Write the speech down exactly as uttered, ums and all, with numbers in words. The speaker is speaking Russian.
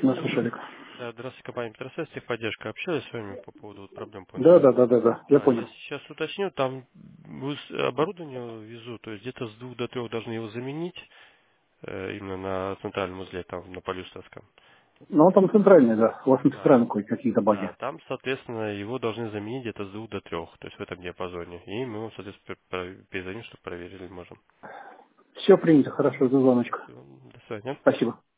Ну, слушай, Олег. Да, здравствуйте, компания Петросвязь, техподдержка. Общались с вами по поводу вот проблем по Да, интернету. да, да, да, да, я А, я понял. сейчас уточню, там с- оборудование везу, то есть где-то с двух до трех должны его заменить, э, именно на центральном узле, там на полюстовском. Ну, он там центральный, да. У вас на Да, центральном какие-то баги. да, там, соответственно, его должны заменить где-то с двух до трех, то есть в этом диапазоне. И мы, вам, соответственно, пер- пер- перезвоним, чтобы проверили, можем. Все принято, хорошо, за звоночку. Всё, до свидания. Спасибо.